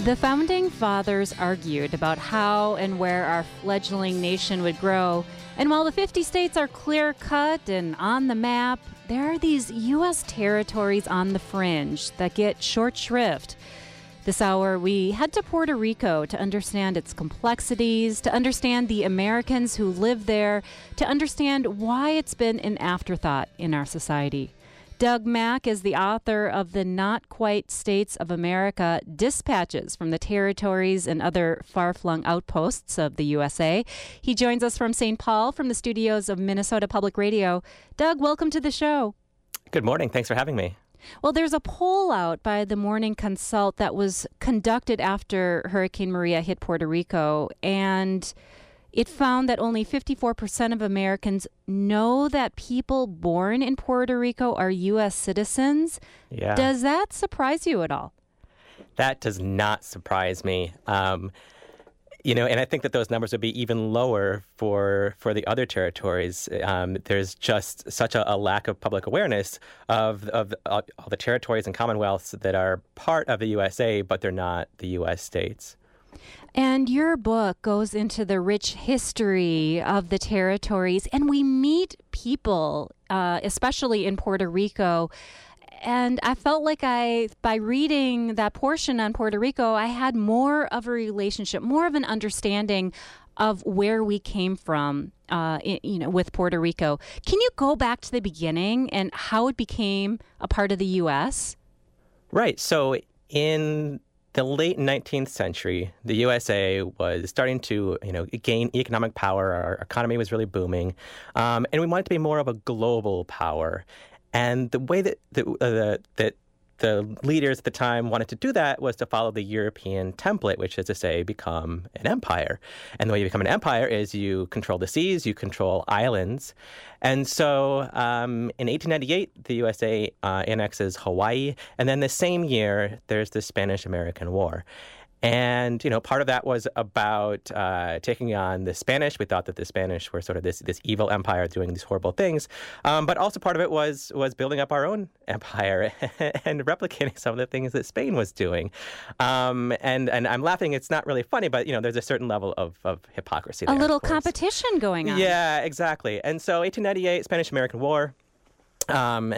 The Founding Fathers argued about how and where our fledgling nation would grow. And while the 50 states are clear-cut and on the map, there are these U.S. territories on the fringe that get short shrift. This hour, we head to Puerto Rico to understand its complexities, to understand the Americans who live there, to understand why it's been an afterthought in our society. Doug Mack is the author of the Not Quite States of America, Dispatches from the Territories and Other Far-Flung Outposts of the USA. He joins us from St. Paul from the studios of Minnesota Public Radio. Doug, welcome to the show. Good morning. Thanks for having me. Well, there's a poll out by the Morning Consult that was conducted after Hurricane Maria hit Puerto Rico, and it found that only 54% of Americans know that people born in Puerto Rico are U.S. citizens. Yeah. Does that surprise you at all? That does not surprise me. And I think that those numbers would be even lower for the other territories. There's just such a lack of public awareness of all the territories and commonwealths that are part of the USA, but they're not the U.S. states. And your book goes into the rich history of the territories, and we meet people, especially in Puerto Rico. And I felt like by reading that portion on Puerto Rico, I had more of a relationship, more of an understanding of where we came from, with Puerto Rico. Can you go back to the beginning and how it became a part of the U.S.? Right. So in the late 19th century, the USA was starting to, gain economic power. Our economy was really booming, and we wanted to be more of a global power. And the way that the leaders at the time wanted to do that was to follow the European template, which is to say, become an empire. And the way you become an empire is you control the seas, you control islands. And so in 1898, the USA annexes Hawaii. And then the same year, there's the Spanish-American War. And, part of that was about taking on the Spanish. We thought that the Spanish were sort of this evil empire doing these horrible things. But also part of it was building up our own empire and replicating some of the things that Spain was doing. And I'm laughing. It's not really funny, but, there's a certain level of hypocrisy there. A little competition going on. Yeah, exactly. And so 1898, Spanish-American War. And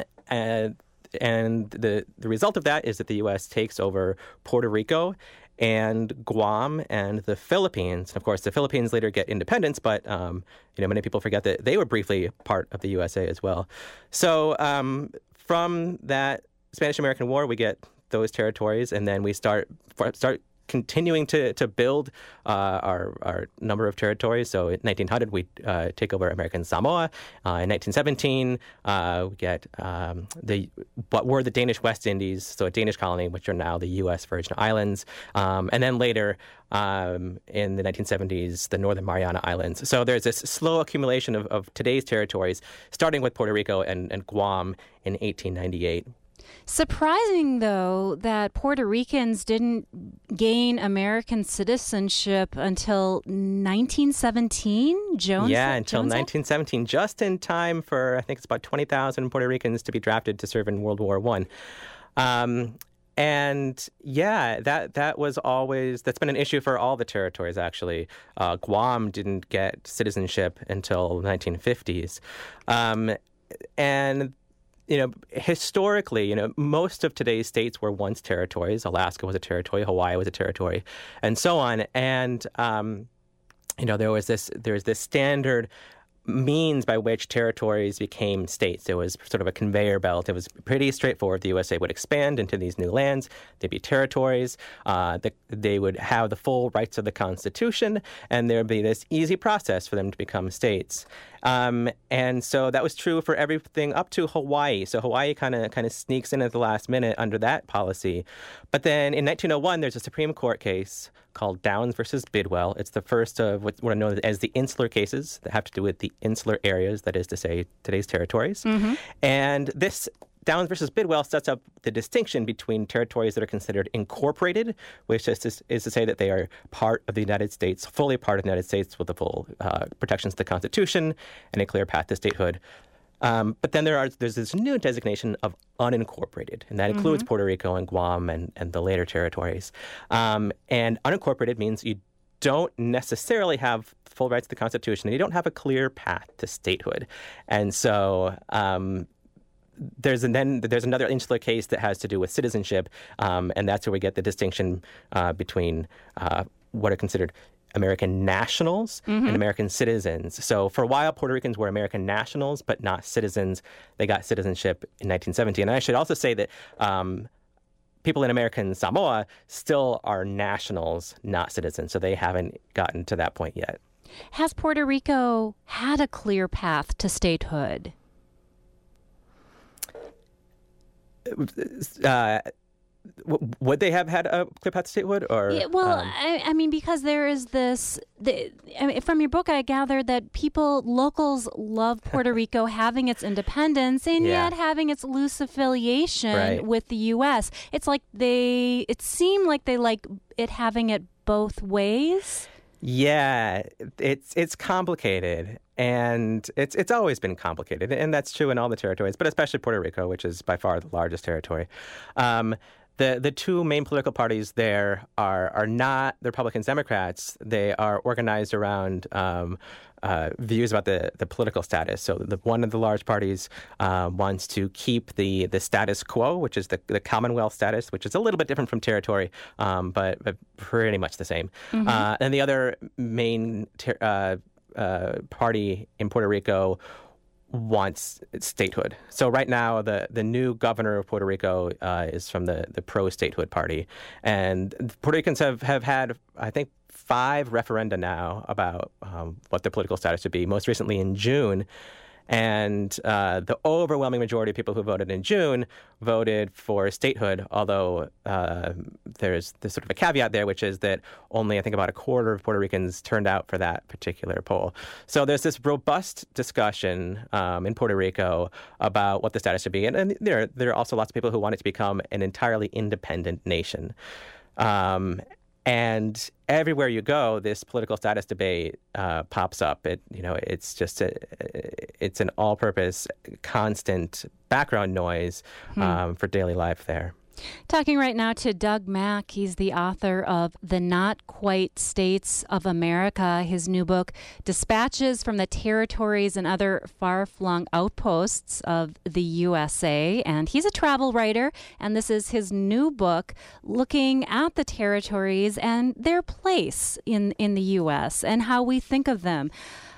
the result of that is that the U.S. takes over Puerto Rico and Guam and the Philippines. And of course, the Philippines later get independence, but many people forget that they were briefly part of the USA as well. So from that Spanish-American War, we get those territories, and then we start continuing to build our number of territories. So in 1900, we take over American Samoa. In 1917, we get what were the Danish West Indies, so a Danish colony, which are now the U.S. Virgin Islands. And then later, in the 1970s, the Northern Mariana Islands. So there's this slow accumulation of today's territories, starting with Puerto Rico and Guam in 1898. Surprising, though, that Puerto Ricans didn't gain American citizenship until 1917, Jones? Yeah, until 1917, just in time for, I think it's about 20,000 Puerto Ricans to be drafted to serve in World War I. And yeah, that's been an issue for all the territories, actually. Guam didn't get citizenship until the 1950s. And historically, most of today's states were once territories. Alaska was a territory, Hawaii was a territory, and so on. And there's this standard means by which territories became states. There was sort of a conveyor belt. It was pretty straightforward. The USA would expand into these new lands. They'd be territories. They would have the full rights of the Constitution, and there would be this easy process for them to become states. And so that was true for everything up to Hawaii. So Hawaii kind of sneaks in at the last minute under that policy. But then in 1901, there's a Supreme Court case called Downs versus Bidwell. It's the first of what are known as the insular cases that have to do with the insular areas, that is to say, today's territories. Mm-hmm. And this Downs versus Bidwell sets up the distinction between territories that are considered incorporated, which is to say that they are part of the United States, fully part of the United States with the full protections of the Constitution and a clear path to statehood, But then there's this new designation of unincorporated, and that includes Puerto Rico and Guam and the later territories. And unincorporated means you don't necessarily have full rights to the Constitution, and you don't have a clear path to statehood. And so there's another insular case that has to do with citizenship, and that's where we get the distinction between what are considered American nationals and American citizens. So for a while, Puerto Ricans were American nationals, but not citizens. They got citizenship in 1970. And I should also say that people in American Samoa still are nationals, not citizens. So they haven't gotten to that point yet. Has Puerto Rico had a clear path to statehood? Would they have had a clear path to statehood? Or, yeah, well, I mean, because there is this, from your book, I gathered that locals love Puerto Rico having its independence and yet having its loose affiliation with the U.S. It's like it seemed like they like it having it both ways. Yeah, it's complicated, and it's always been complicated, and that's true in all the territories, but especially Puerto Rico, which is by far the largest territory. The two main political parties there are not the Republicans, Democrats. They are organized around views about the political status. So one of the large parties wants to keep the status quo, which is the Commonwealth status, which is a little bit different from territory, but pretty much the same. And the other main party in Puerto Rico wants statehood. So right now, the new governor of Puerto Rico is from the pro-statehood party. And Puerto Ricans have had, I think, 5 referenda now about what their political status should be, most recently in June. And the overwhelming majority of people who voted in June voted for statehood, although there's sort of a caveat there, which is that only, I think, about a quarter of Puerto Ricans turned out for that particular poll. So there's this robust discussion in Puerto Rico about what the status should be. And there are also lots of people who want it to become an entirely independent nation. And everywhere you go, this political status debate pops up. It's just it's an all-purpose, constant background noise for daily life there. Talking right now to Doug Mack. He's the author of The Not Quite States of America, his new book, Dispatches from the Territories and Other Far-Flung Outposts of the USA. And he's a travel writer, and this is his new book looking at the territories and their place in the U.S. and how we think of them.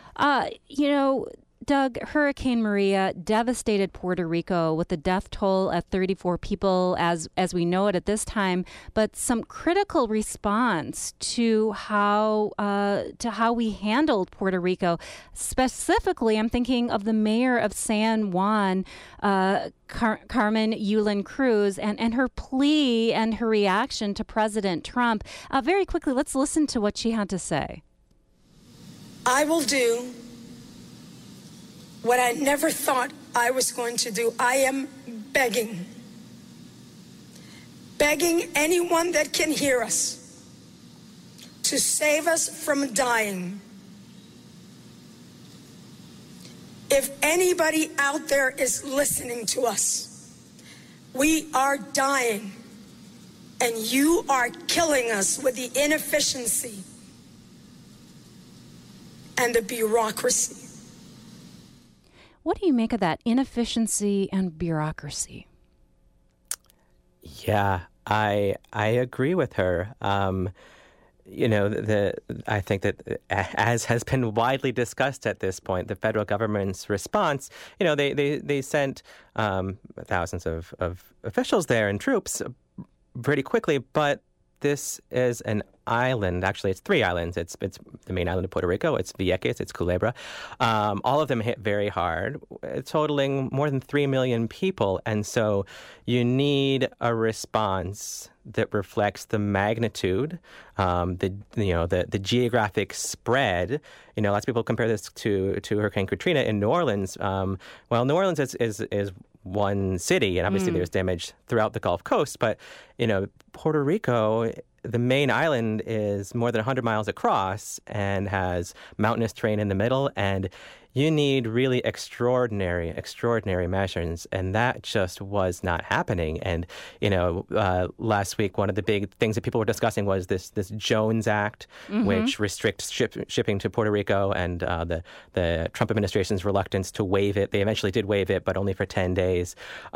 Doug, Hurricane Maria devastated Puerto Rico with the death toll at 34 people as we know it at this time, but some critical response to how we handled Puerto Rico. Specifically, I'm thinking of the mayor of San Juan, Carmen Yulín Cruz, and her plea and her reaction to President Trump. Very quickly, let's listen to what she had to say. I will do what I never thought I was going to do. I am begging anyone that can hear us to save us from dying. If anybody out there is listening to us, we are dying, and you are killing us with the inefficiency and the bureaucracy. What do you make of that inefficiency and bureaucracy? Yeah, I agree with her. I think that, as has been widely discussed at this point, the federal government's response, they sent thousands of officials there and troops pretty quickly, but this is an island. Actually, it's 3 islands. It's the main island of Puerto Rico. It's Vieques. It's Culebra. All of them hit very hard, totaling more than 3 million people. And so you need a response that reflects the magnitude, the geographic spread. Lots of people compare this to Hurricane Katrina in New Orleans. New Orleans is one city, and obviously there's damage throughout the Gulf Coast. But Puerto Rico the main island is more than 100 miles across and has mountainous terrain in the middle, and you need really extraordinary measures, and that just was not happening. And last week, one of the big things that people were discussing was this Jones Act, which restricts shipping to Puerto Rico, and the Trump administration's reluctance to waive it. They eventually did waive it, but only for 10 days.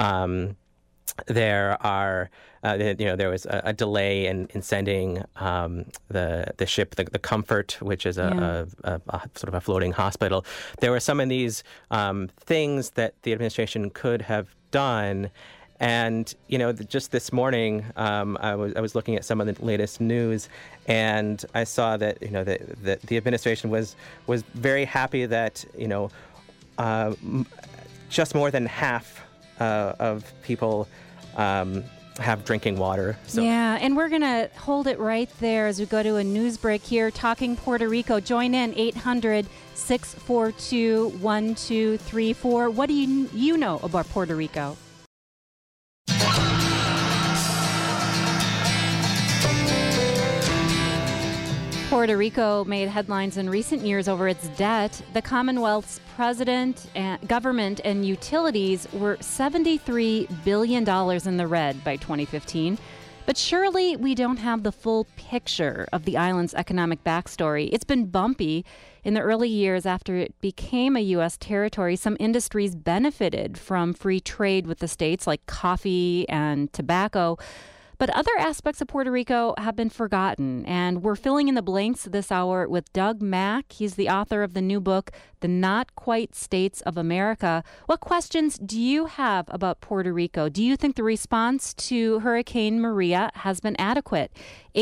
There was a delay in sending the ship, the Comfort, which is a sort of a floating hospital. There were some of these things that the administration could have done. And, just this morning, I was looking at some of the latest news, and I saw that, that the administration was very happy that, just more than half of people have drinking water. So. Yeah, and we're going to hold it right there as we go to a news break here. Talking Puerto Rico. Join in 800-642-1234. What do you know about Puerto Rico? Puerto Rico made headlines in recent years over its debt. The Commonwealth's government and utilities were $73 billion in the red by 2015. But surely we don't have the full picture of the island's economic backstory. It's been bumpy. In the early years after it became a U.S. territory, some industries benefited from free trade with the states, like coffee and tobacco. But other aspects of Puerto Rico have been forgotten, and we're filling in the blanks this hour with Doug Mack. He's the author of the new book, The Not Quite States of America. What questions do you have about Puerto Rico? Do you think the response to Hurricane Maria has been adequate?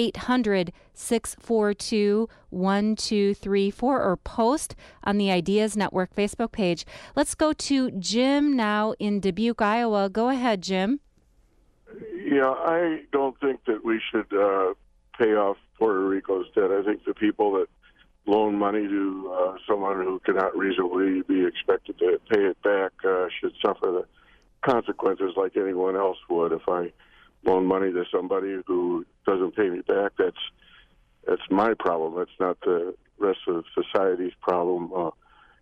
800-642-1234 or post on the Ideas Network Facebook page. Let's go to Jim now in Dubuque, Iowa. Go ahead, Jim. Yeah, I don't think that we should pay off Puerto Rico's debt. I think the people that loan money to someone who cannot reasonably be expected to pay it back should suffer the consequences like anyone else would. If I loan money to somebody who doesn't pay me back, that's my problem. That's not the rest of society's problem.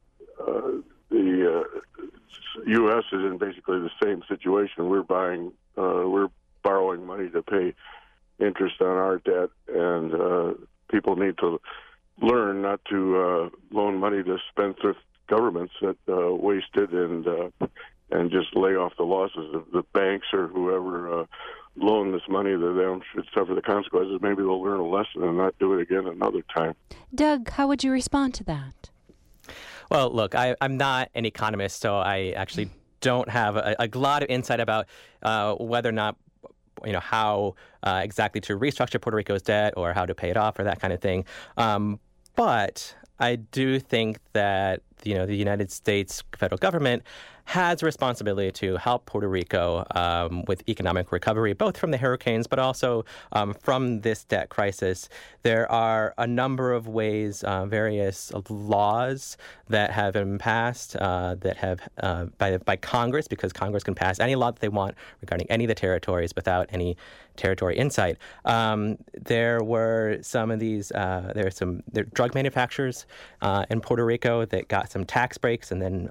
The U.S. is in basically the same situation. We're borrowing money to pay interest on our debt, and people need to learn not to loan money to spendthrift governments that waste it and just lay off the losses. The banks or whoever loan this money to them should suffer the consequences. Maybe they'll learn a lesson and not do it again another time. Doug, how would you respond to that? Well, look, I'm not an economist, so I actually don't have a lot of insight about whether or not, how exactly to restructure Puerto Rico's debt or how to pay it off or that kind of thing. But I do think that, the United States federal government has a responsibility to help Puerto Rico with economic recovery, both from the hurricanes, but also from this debt crisis. There are a number of ways, various laws that have been passed that have by Congress, because Congress can pass any law that they want regarding any of the territories without any territory insight. There were some of these, there are drug manufacturers in Puerto Rico that got some tax breaks, and then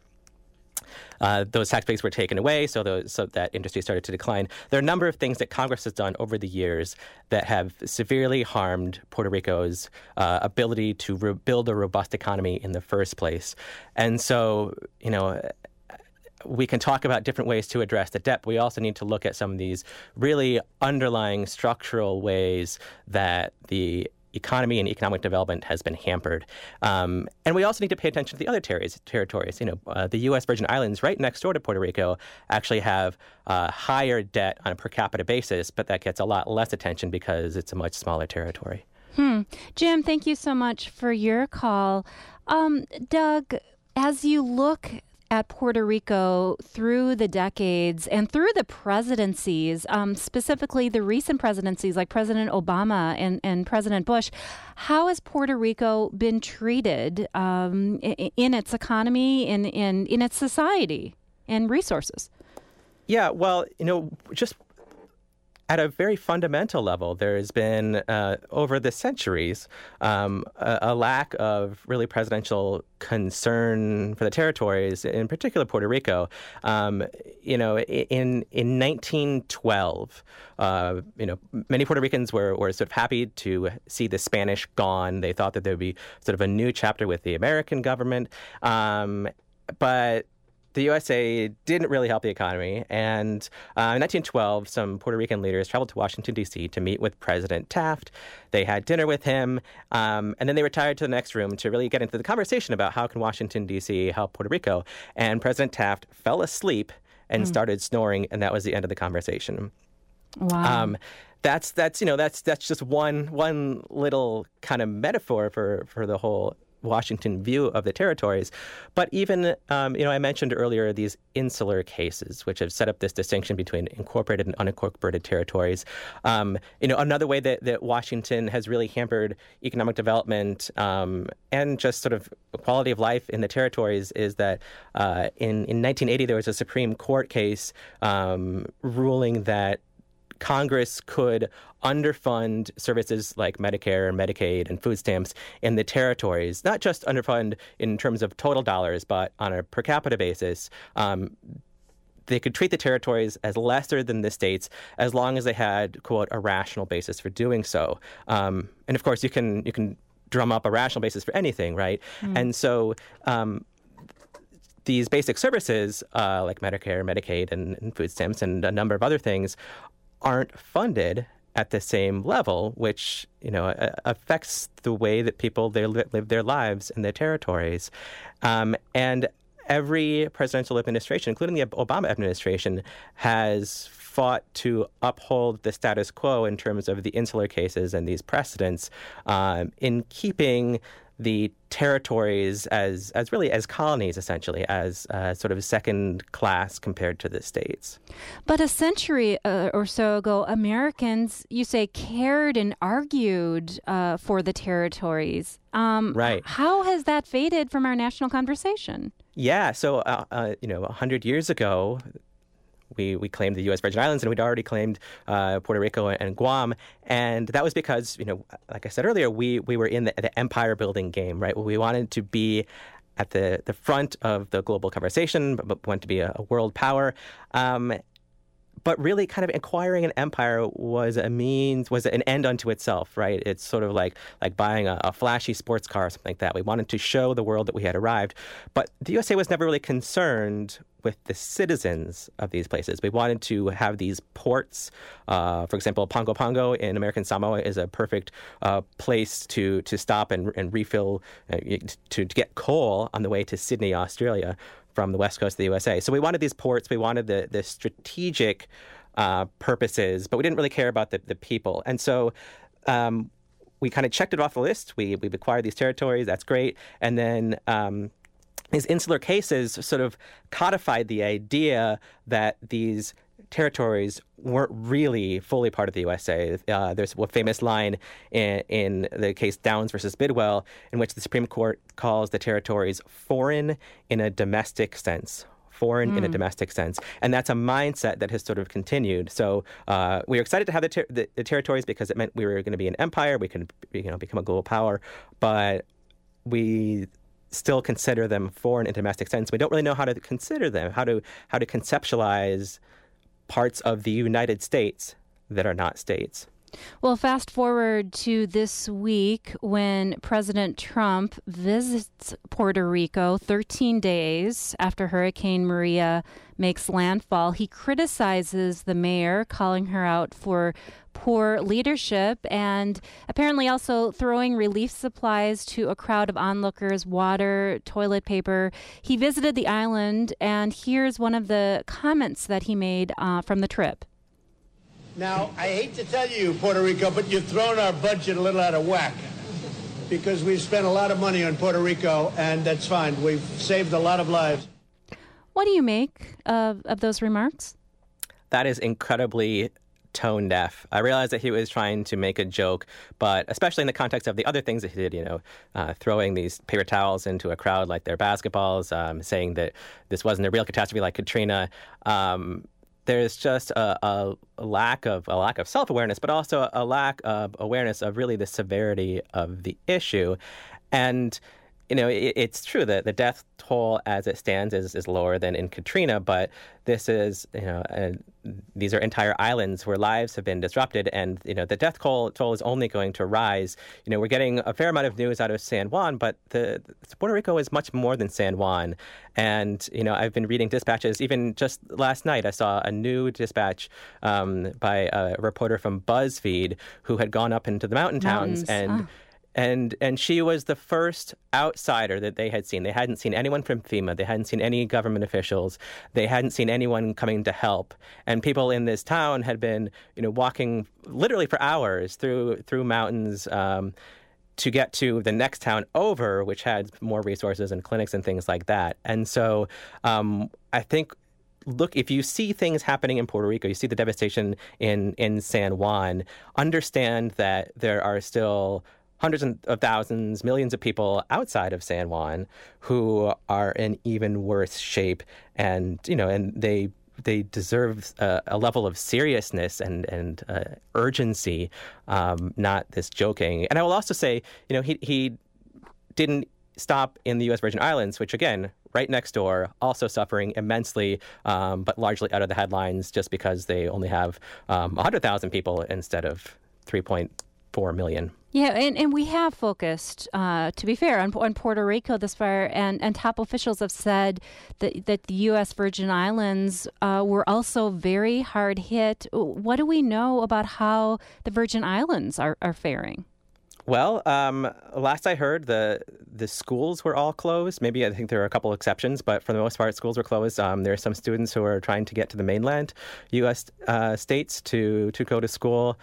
those tax breaks were taken away, so that industry started to decline. There are a number of things that Congress has done over the years that have severely harmed Puerto Rico's ability to build a robust economy in the first place. And so, we can talk about different ways to address the debt, but we also need to look at some of these really underlying structural ways that the economy and economic development has been hampered. And we also need to pay attention to the other territories. The U.S. Virgin Islands, right next door to Puerto Rico, actually have higher debt on a per capita basis, but that gets a lot less attention because it's a much smaller territory. Jim, thank you so much for your call. Doug, as you look at Puerto Rico through the decades and through the presidencies, specifically the recent presidencies like President Obama and President Bush, how has Puerto Rico been treated in its economy, in its society and resources? Yeah, well, just at a very fundamental level, there has been, over the centuries, a lack of really presidential concern for the territories, in particular Puerto Rico. In 1912, many Puerto Ricans were sort of happy to see the Spanish gone. They thought that there would be sort of a new chapter with the American government. But the USA didn't really help the economy, and in 1912, some Puerto Rican leaders traveled to Washington, D.C. to meet with President Taft. They had dinner with him, and then they retired to the next room to really get into the conversation about how can Washington, D.C. help Puerto Rico. And President Taft fell asleep and started snoring, and that was the end of the conversation. Wow. That's just one little kind of metaphor for the whole Washington view of the territories. But even, I mentioned earlier these insular cases, which have set up this distinction between incorporated and unincorporated territories. Another way that Washington has really hampered economic development and just sort of quality of life in the territories is that in 1980, there was a Supreme Court case ruling that Congress could underfund services like Medicare and Medicaid and food stamps in the territories, not just underfund in terms of total dollars, but on a per capita basis. They could treat the territories as lesser than the states as long as they had, quote, a rational basis for doing so. And of course, you can drum up a rational basis for anything, right? And so these basic services like Medicare, Medicaid, and food stamps and a number of other things aren't funded at the same level, which affects the way that people live their lives in their territories. And every presidential administration, including the Obama administration, has fought to uphold the status quo in terms of the insular cases and these precedents in keeping the territories as colonies, essentially, as sort of second class compared to the states. But a century or so ago, Americans, you say, cared and argued for the territories. Right. How has that faded from our national conversation? Yeah. So, 100 years ago, we claimed the U.S. Virgin Islands, and we'd already claimed Puerto Rico and Guam. And that was because, like I said earlier, we were in the empire-building game, right? We wanted to be at the front of the global conversation, but wanted to be a world power. But really kind of acquiring an empire was an end unto itself, right? It's sort of like buying a flashy sports car or something like that. We wanted to show the world that we had arrived. But the USA was never really concerned with the citizens of these places. We wanted to have these ports. For example, Pongo Pongo in American Samoa is a perfect place to stop and refill, to get coal on the way to Sydney, Australia, from the west coast of the USA. So we wanted these ports, we wanted the strategic purposes, but we didn't really care about the people. And so we kind of checked it off the list. We've acquired these territories, that's great. And then these insular cases sort of codified the idea that these territories weren't really fully part of the USA. There's a famous line in the case Downs versus Bidwell, in which the Supreme Court calls the territories foreign in a domestic sense. In a domestic sense. And that's a mindset that has sort of continued. So we were excited to have the territories because it meant we were going to be an empire. We could become a global power. But we still consider them foreign in a domestic sense. We don't really know how to consider them, how to conceptualize parts of the United States that are not states. Well, fast forward to this week when President Trump visits Puerto Rico 13 days after Hurricane Maria makes landfall. He criticizes the mayor, calling her out for poor leadership and apparently also throwing relief supplies to a crowd of onlookers, water, toilet paper. He visited the island, and here's one of the comments that he made from the trip. Now, I hate to tell you, Puerto Rico, but you've thrown our budget a little out of whack because we've spent a lot of money on Puerto Rico, and that's fine. We've saved a lot of lives. What do you make of those remarks? That is incredibly tone deaf. I realized that he was trying to make a joke, but especially in the context of the other things that he did, throwing these paper towels into a crowd like they're basketballs, saying that this wasn't a real catastrophe like Katrina. there's just a lack of self-awareness, but also a lack of awareness of really the severity of the issue. And it's true that the death toll as it stands is lower than in Katrina, but this is, these are entire islands where lives have been disrupted, and, the death toll is only going to rise. We're getting a fair amount of news out of San Juan, but Puerto Rico is much more than San Juan. And, I've been reading dispatches. Even just last night, I saw a new dispatch by a reporter from BuzzFeed who had gone up into the mountain towns and she was the first outsider that they had seen. They hadn't seen anyone from FEMA. They hadn't seen any government officials. They hadn't seen anyone coming to help. And people in this town had been, walking literally for hours through mountains to get to the next town over, which had more resources and clinics and things like that. And so I think, look, if you see things happening in Puerto Rico, you see the devastation in San Juan, understand that there are still hundreds of thousands, millions of people outside of San Juan who are in even worse shape, and they deserve a level of seriousness and urgency, not this joking. And I will also say, he didn't stop in the U.S. Virgin Islands, which again, right next door, also suffering immensely, but largely out of the headlines just because they only have 100,000 people instead of 3.4 million. Yeah, and we have focused, to be fair, on Puerto Rico this far, and top officials have said that the U.S. Virgin Islands were also very hard hit. What do we know about how the Virgin Islands are faring? Well, last I heard, the schools were all closed. Maybe I think there are a couple exceptions, but for the most part, schools were closed. There are some students who are trying to get to the mainland U.S. States to go to school.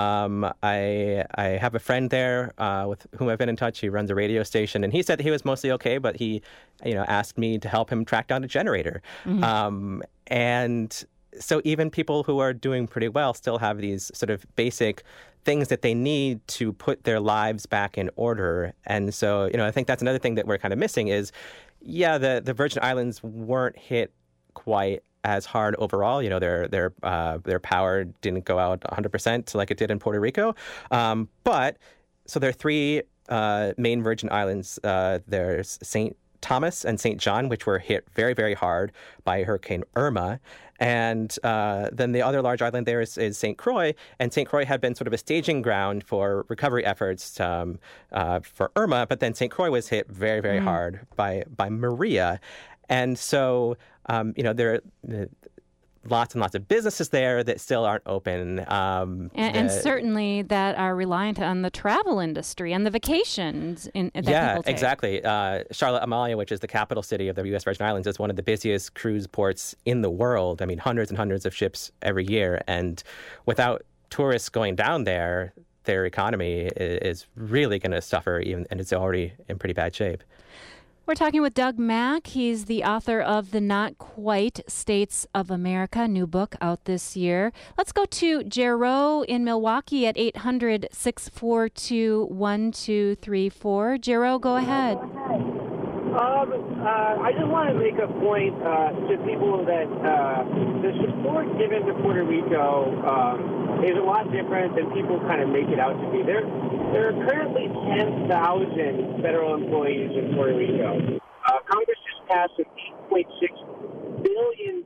I have a friend there with whom I've been in touch. He runs a radio station, and he said that he was mostly okay, but he, asked me to help him track down a generator. Mm-hmm. And so even people who are doing pretty well still have these sort of basic things that they need to put their lives back in order. And so, I think that's another thing that we're kind of missing is, the Virgin Islands weren't hit quite as hard overall. Their power didn't go out 100% like it did in Puerto Rico. But so there are three main Virgin Islands. There's St. Thomas and St. John, which were hit very, very hard by Hurricane Irma. And then the other large island there is St. Croix. And St. Croix had been sort of a staging ground for recovery efforts for Irma. But then St. Croix was hit very, very hard by Maria. And so, there are lots and lots of businesses there that still aren't open. And certainly that are reliant on the travel industry and the vacations that people take. Exactly. Charlotte Amalia, which is the capital city of the U.S. Virgin Islands, is one of the busiest cruise ports in the world. I mean, hundreds and hundreds of ships every year. And without tourists going down there, their economy is really going to suffer, and it's already in pretty bad shape. We're talking with Doug Mack. He's the author of The Not Quite States of America, new book out this year. Let's go to Jero in Milwaukee at 800-642-1234. Jero, go ahead. I just want to make a point to people that the support given to Puerto Rico is a lot different than people kind of make it out to be. There are currently 10,000 federal employees in Puerto Rico. Congress just passed an $8.6 billion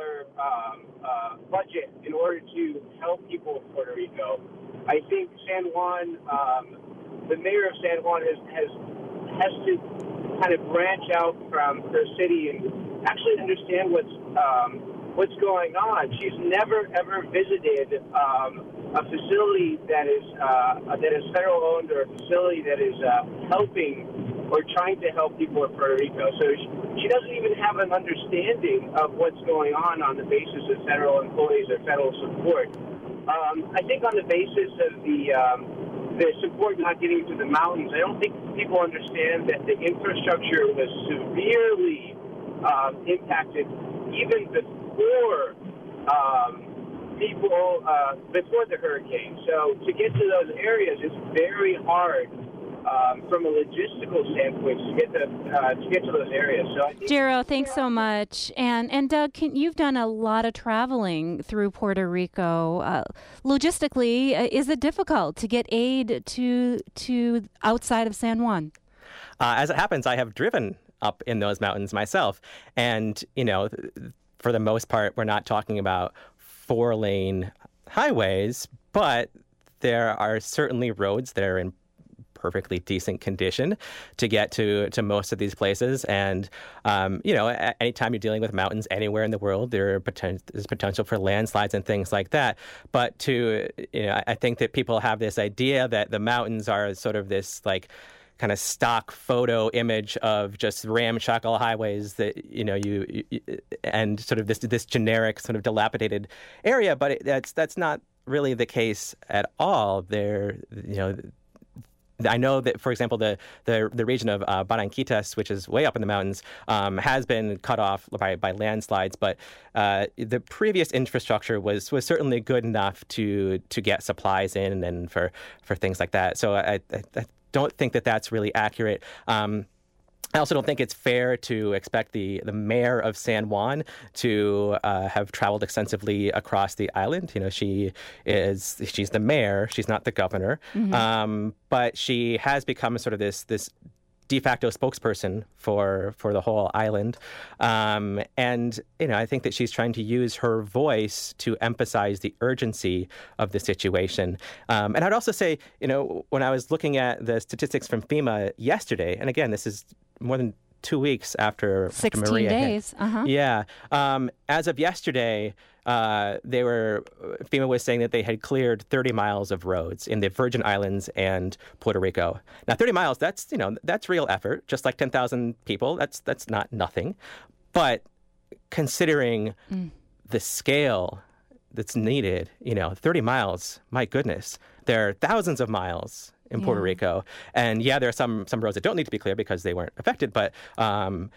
budget in order to help people in Puerto Rico. I think San Juan, the mayor of San Juan has to kind of branch out from her city and actually understand what's going on. She's never ever visited a facility that is federal owned, or a facility that is helping or trying to help people in Puerto Rico. So she doesn't even have an understanding of what's going on the basis of federal employees or federal support. I think on the basis of the support not getting to the mountains, I don't think people understand that the infrastructure was severely impacted even before before the hurricane. So to get to those areas is very hard from a logistical standpoint to get to those areas. So I think Jero, thanks so much. And Doug, you've done a lot of traveling through Puerto Rico. Logistically, is it difficult to get aid to outside of San Juan? As it happens, I have driven up in those mountains myself. And, for the most part, we're not talking about 4-lane highways, but there are certainly roads that are in perfectly decent condition to get to most of these places. And, anytime you're dealing with mountains anywhere in the world, there's potential for landslides and things like that. But I think that people have this idea that the mountains are sort of this kind of stock photo image of just ramshackle highways that and sort of this generic sort of dilapidated area, but that's not really the case at all. I know that, for example, the region of Barranquitas, which is way up in the mountains, has been cut off by landslides. But the previous infrastructure was certainly good enough to get supplies in and for things like that. So I don't think that that's really accurate. I also don't think it's fair to expect the mayor of San Juan to have traveled extensively across the island. She's the mayor. She's not the governor. Mm-hmm. But she has become sort of this de facto spokesperson for the whole island. And, I think that she's trying to use her voice to emphasize the urgency of the situation. And I'd also say, when I was looking at the statistics from FEMA yesterday, and again, this is more than 2 weeks after 16 Maria days. hit. Uh-huh. Yeah. As of yesterday, FEMA was saying that they had cleared 30 miles of roads in the Virgin Islands and Puerto Rico. Now, 30 miles, that's real effort, just like 10,000 people. That's not nothing. But considering the scale that's needed, 30 miles, my goodness, there are thousands of miles in Puerto Rico. And there are some roads that don't need to be cleared because they weren't affected. But I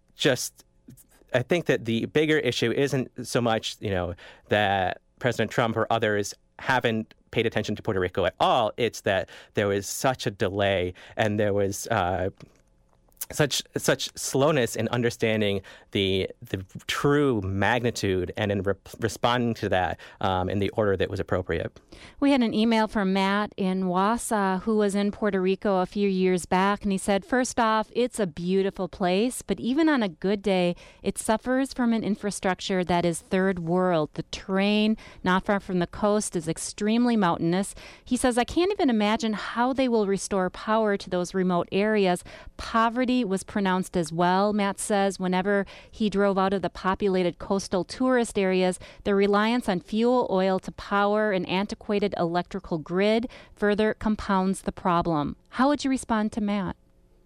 think that the bigger issue isn't so much, that President Trump or others haven't paid attention to Puerto Rico at all. It's that there was such a delay and there was such slowness in understanding the true magnitude and in responding to that in the order that was appropriate. We had an email from Matt in Wausau who was in Puerto Rico a few years back, and he said, first off, it's a beautiful place, but even on a good day, it suffers from an infrastructure that is third world. The terrain not far from the coast is extremely mountainous. He says, I can't even imagine how they will restore power to those remote areas. Poverty was pronounced as well. Matt says whenever he drove out of the populated coastal tourist areas, the reliance on fuel oil to power an antiquated electrical grid further compounds the problem. How would you respond to Matt?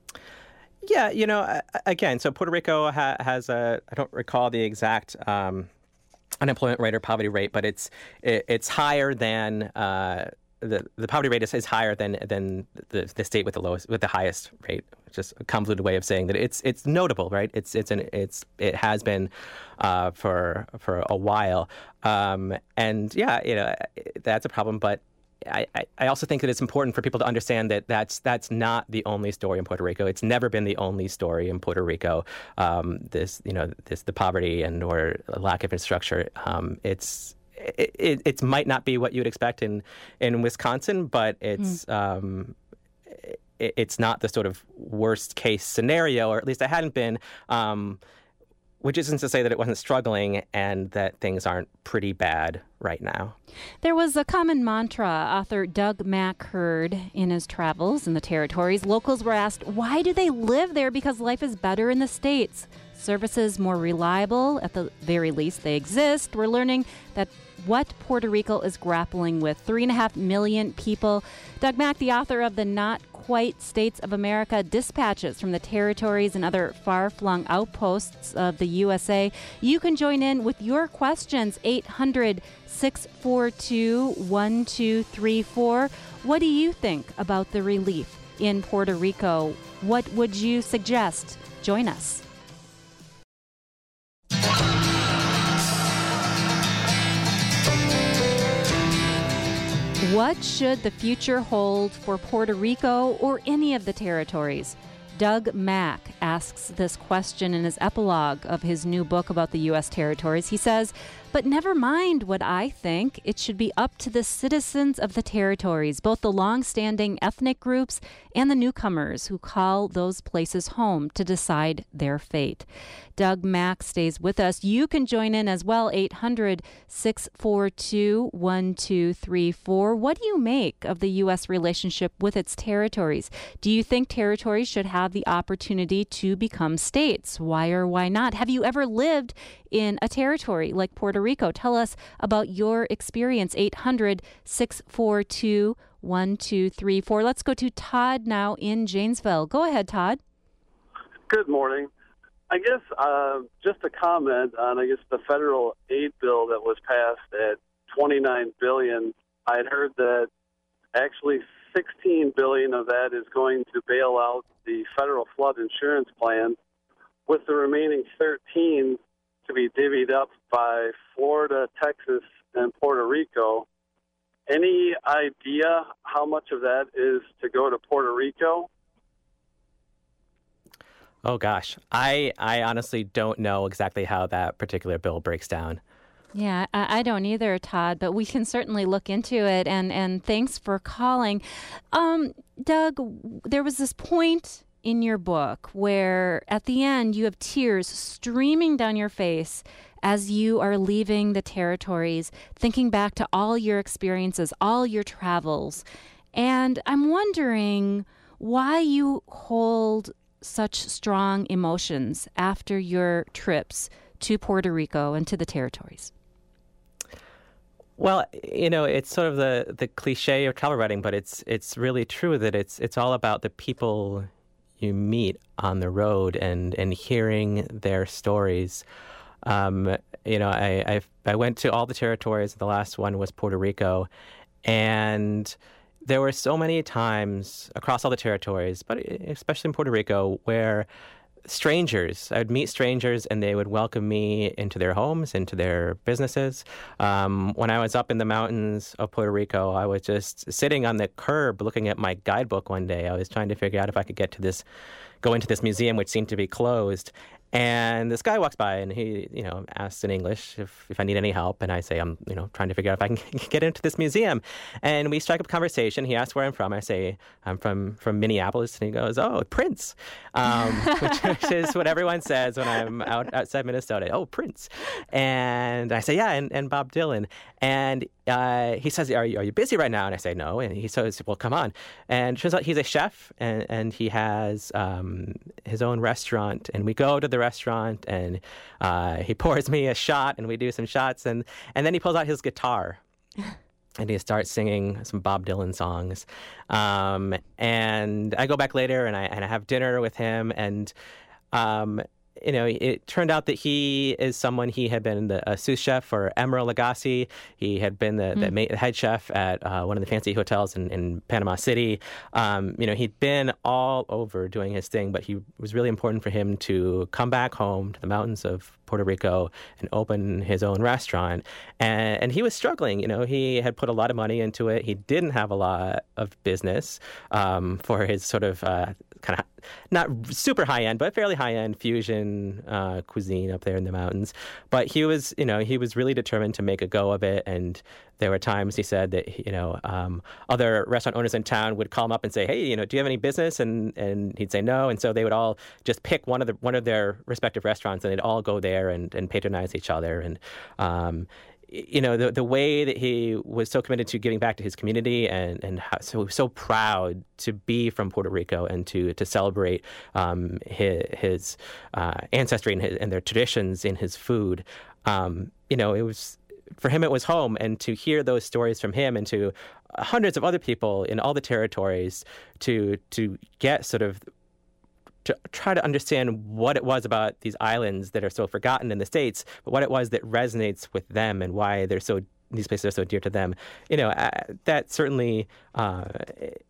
Yeah, again, so Puerto Rico has I don't recall the exact unemployment rate or poverty rate, but it's higher than the poverty rate is higher than the state with the highest rate. Just a convoluted way of saying that it's notable, right? It has been for a while, and that's a problem. But I also think that it's important for people to understand that that's not the only story in Puerto Rico. It's never been the only story in Puerto Rico. The poverty and or lack of infrastructure. It might not be what you would expect in Wisconsin, but it's not the sort of worst case scenario, or at least it hadn't been. Which isn't to say that it wasn't struggling and that things aren't pretty bad right now. There was a common mantra author Doug Mack heard in his travels in the territories. Locals were asked, why do they live there? Because life is better in the States. Services more reliable, at the very least they exist. We're learning that what Puerto Rico is grappling with. 3.5 million people. Doug Mack, the author of the Not Quite States of America, dispatches from the territories and other far-flung outposts of the USA. You can join in with your questions, 800-642-1234. What do you think about the relief in Puerto Rico? What would you suggest? Join us. What should the future hold for Puerto Rico or any of the territories? Doug Mack asks this question in his epilogue of his new book about the U.S. territories. He says, "But never mind what I think. It should be up to the citizens of the territories, both the long-standing ethnic groups and the newcomers who call those places home, to decide their fate." Doug Mack stays with us. You can join in as well, 800-642-1234. What do you make of the U.S. relationship with its territories? Do you think territories should have the opportunity to become states? Why or why not? Have you ever lived in a territory like Puerto Rico? Tell us about your experience. 800-642-1234. Let's go to Todd now in Janesville. Go ahead, Todd. Good morning. I guess just a comment on, the federal aid bill that was passed at $29 billion. I'd heard that actually $16 billion of that is going to bail out the federal flood insurance plan, with the remaining 13 to be divvied up by Florida, Texas, and Puerto Rico. Any idea how much of that is to go to Puerto Rico? Oh, gosh. I honestly don't know exactly how that particular bill breaks down. Yeah, I don't either, Todd, but we can certainly look into it, and thanks for calling. Doug, there was this point in your book where at the end you have tears streaming down your face as you are leaving the territories, thinking back to all your experiences, all your travels. And I'm wondering why you hold such strong emotions after your trips to Puerto Rico and to the territories. Well, it's sort of the cliche of travel writing, but it's really true that it's all about the people you meet on the road and hearing their stories. I went to all the territories. The last one was Puerto Rico, and there were so many times across all the territories, but especially in Puerto Rico, where I would meet strangers and they would welcome me into their homes, into their businesses. When I was up in the mountains of Puerto Rico, I was just sitting on the curb looking at my guidebook one day. I was trying to figure out if I could go into this museum, which seemed to be closed. And this guy walks by and he, asks in English if I need any help. And I say, I'm, trying to figure out if I can get into this museum. And we strike up a conversation. He asks where I'm from. I say, I'm from Minneapolis. And he goes, oh, Prince, which is what everyone says when I'm outside Minnesota. Oh, Prince. And I say, yeah, and Bob Dylan. And he says, are you busy right now? And I say, no. And he says, well, come on. And it turns out he's a chef, and he has his own restaurant. And we go to the restaurant, and he pours me a shot, and we do some shots. And then he pulls out his guitar, and he starts singing some Bob Dylan songs. And I go back later, and I have dinner with him, and it turned out that he had been a sous chef for Emeril Lagasse. He had been the head chef at one of the fancy hotels in Panama City. He'd been all over doing his thing, but it was really important for him to come back home to the mountains of Puerto Rico and open his own restaurant. And he was struggling. He had put a lot of money into it. He didn't have a lot of business for his sort of kind of not super high-end, but fairly high-end fusion cuisine up there in the mountains. But he was really determined to make a go of it. And there were times, he said, that other restaurant owners in town would call him up and say, hey, do you have any business? And he'd say no. And so they would all just pick one of their respective restaurants, and they'd all go there and patronize each other. And the way that he was so committed to giving back to his community and so proud to be from Puerto Rico and to celebrate his ancestry and their traditions in his food. It was, for him, it was home. And to hear those stories from him and to hundreds of other people in all the territories to get sort of to try to understand what it was about these islands that are so forgotten in the States, but what it was that resonates with them and why these places are so dear to them. That certainly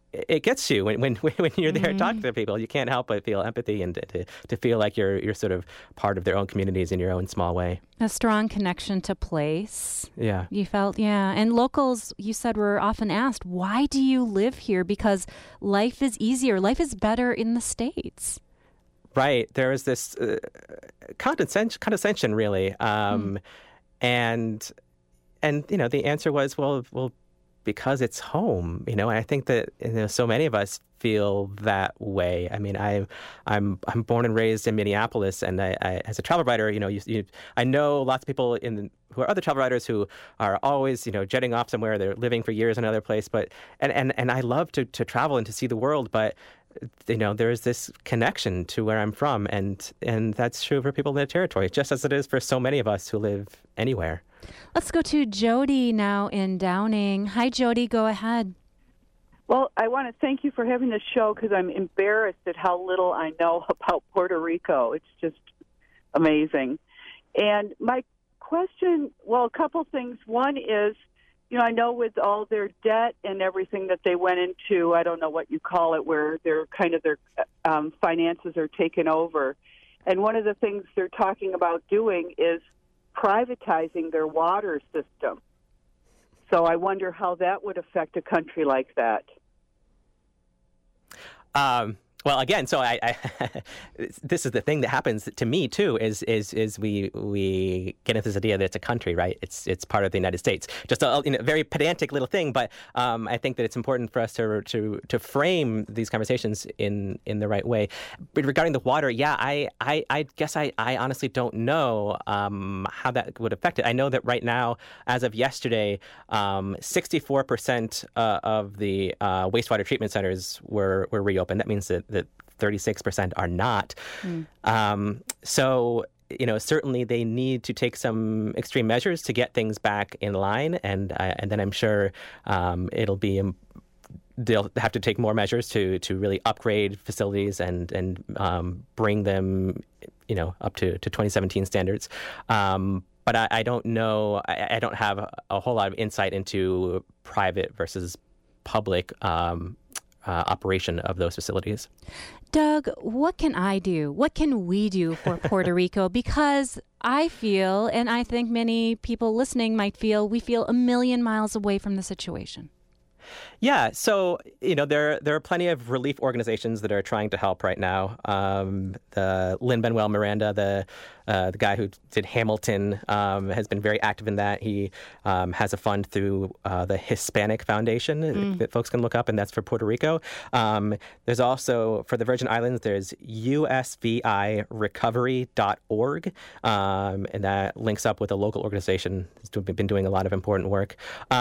it gets you when you're there talking to people. You can't help but feel empathy and to feel like you're sort of part of their own communities in your own small way. A strong connection to place. Yeah. You felt, yeah. And locals, you said, were often asked, why do you live here? Because life is easier. Life is better in the States. Right. There is this condescension, really. And the answer was, well, because it's home, and I think that so many of us feel that way. I mean, I'm born and raised in Minneapolis, and I as a travel writer, I know lots of people who are other travel writers who are always jetting off somewhere. They're living for years in another place, but and I love to travel and to see the world, but there is this connection to where I'm from, and that's true for people in the territory, just as it is for so many of us who live anywhere. Let's go to Jody now in Downing. Hi, Jody. Go ahead. Well, I want to thank you for having this show because I'm embarrassed at how little I know about Puerto Rico. It's just amazing. And my question, a couple things. One is, I know with all their debt and everything that they went into, I don't know what you call it, where their finances are taken over. And one of the things they're talking about doing is privatizing their water system. So I wonder how that would affect a country like that. Well, again, so I this is the thing that happens to me too. Is we get into this idea that it's a country, right? It's part of the United States. Just a very pedantic little thing, but I think that it's important for us to frame these conversations in the right way. But regarding the water, yeah, I guess I honestly don't know how that would affect it. I know that right now, as of yesterday, 64% of the wastewater treatment centers were reopened. That means that 36% are not. So, certainly they need to take some extreme measures to get things back in line, and then I'm sure it'll be. They'll have to take more measures to really upgrade facilities and bring them, up to 2017 standards. But I don't know. I don't have a whole lot of insight into private versus public operation of those facilities. Doug, what can I do? What can we do for Puerto Rico? Because I feel, and I think many people listening might feel, we feel a million miles away from the situation. Yeah, so there are plenty of relief organizations that are trying to help right now. The Lin-Manuel Miranda, the guy who did Hamilton, has been very active in that. He has a fund through the Hispanic Foundation that folks can look up, and that's for Puerto Rico. There's also, for the Virgin Islands, there's usvirecovery.org, and that links up with a local organization that's been doing a lot of important work.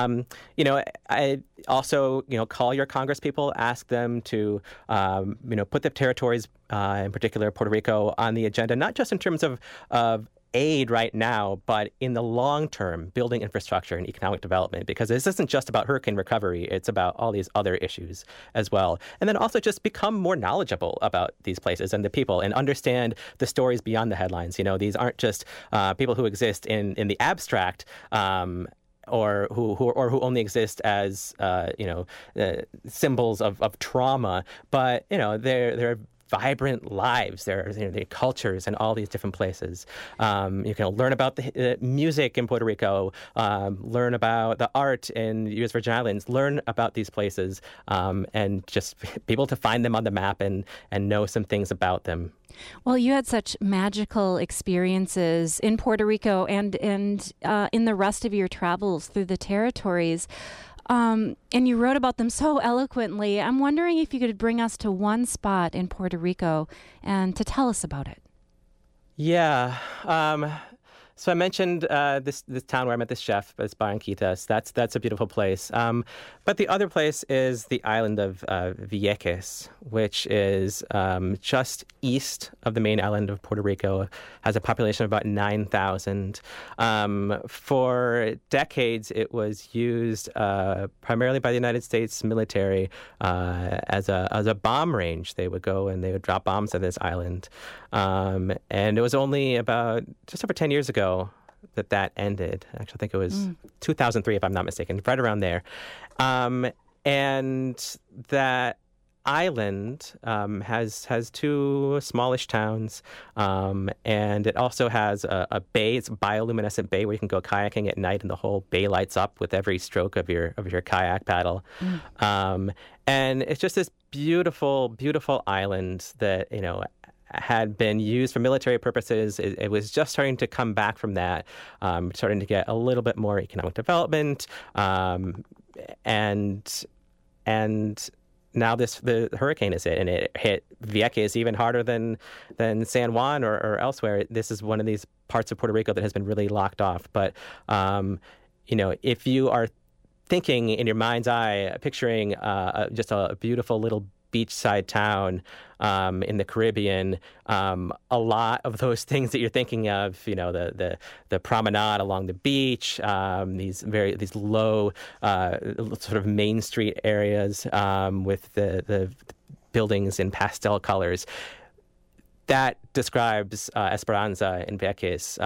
I also, call your congresspeople, ask them to, put the territories, in particular Puerto Rico, on the agenda, not just in terms of aid right now, but in the long term, building infrastructure and economic development, because this isn't just about hurricane recovery, it's about all these other issues as well. And then also just become more knowledgeable about these places and the people and understand the stories beyond the headlines. These aren't just people who exist in the abstract, or who only exist as symbols of trauma, but they're vibrant lives. There are the cultures in all these different places. You can learn about the music in Puerto Rico, learn about the art in the U.S. Virgin Islands, learn about these places, and just be able to find them on the map and know some things about them. Well, you had such magical experiences in Puerto Rico and in the rest of your travels through the territories. And you wrote about them so eloquently. I'm wondering if you could bring us to one spot in Puerto Rico and to tell us about it. Yeah. So I mentioned this town where I met this chef, it's Barranquitas. That's a beautiful place. But the other place is the island of Vieques, which is just east of the main island of Puerto Rico. Has a population of about 9,000. For decades, it was used primarily by the United States military as a bomb range. They would go and they would drop bombs on this island. And it was only about just over 10 years ago that ended. Actually, I think it was 2003, if I'm not mistaken, right around there. And that island has two smallish towns, and it also has a bay. It's a bioluminescent bay where you can go kayaking at night, and the whole bay lights up with every stroke of your kayak paddle. And it's just this beautiful, beautiful island that had been used for military purposes. It was just starting to come back from that, starting to get a little bit more economic development, and now the hurricane is hit, and it hit Vieques even harder than San Juan or elsewhere. This is one of these parts of Puerto Rico that has been really locked off. But if you are thinking in your mind's eye, picturing just a beautiful little beachside town in the Caribbean, a lot of those things that you're thinking of, the promenade along the beach, these low sort of Main Street areas with the buildings in pastel colors, that describes Esperanza in Vieques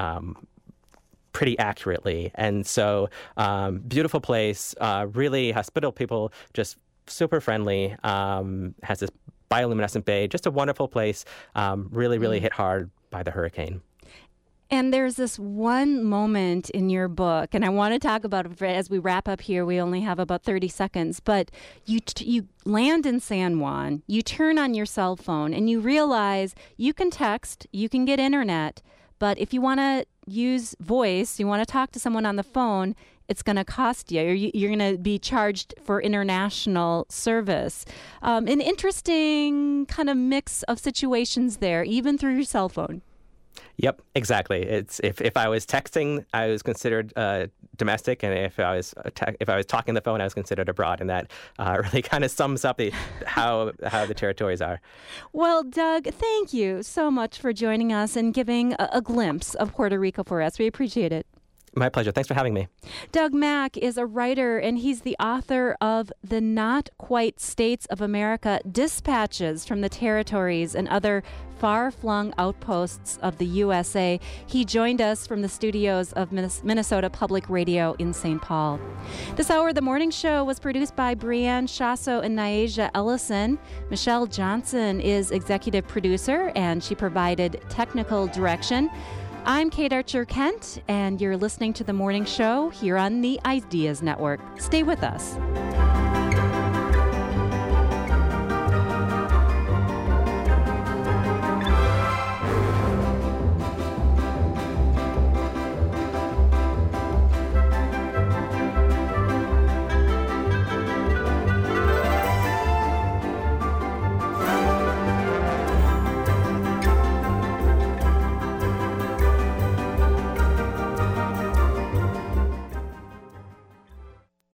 pretty accurately. And so beautiful place, really hospitable people, just super friendly, has this bioluminescent bay, just a wonderful place, really hit hard by the hurricane. And there's this one moment in your book, and I want to talk about it as we wrap up here. We only have about 30 seconds, but you land in San Juan, you turn on your cell phone, and you realize you can text, you can get internet, but if you want to use voice, you want to talk to someone on the phone, it's going to cost you. You're going to be charged for international service. An interesting kind of mix of situations there, even through your cell phone. Yep, exactly. It's if I was texting, I was considered domestic, and if I was talking on the phone, I was considered abroad, and that really kind of sums up how the territories are. Well, Doug, thank you so much for joining us and giving a glimpse of Puerto Rico for us. We appreciate it. My pleasure. Thanks for having me. Doug Mack is a writer, and he's the author of The Not Quite States of America, Dispatches from the Territories and Other Far-Flung Outposts of the USA. He joined us from the studios of Minnesota Public Radio in St. Paul. This hour of The Morning Show was produced by Brianne Shasso and Nyasia Ellison. Michelle Johnson is executive producer, and she provided technical direction. I'm Kate Archer-Kent, and you're listening to The Morning Show here on the Ideas Network. Stay with us.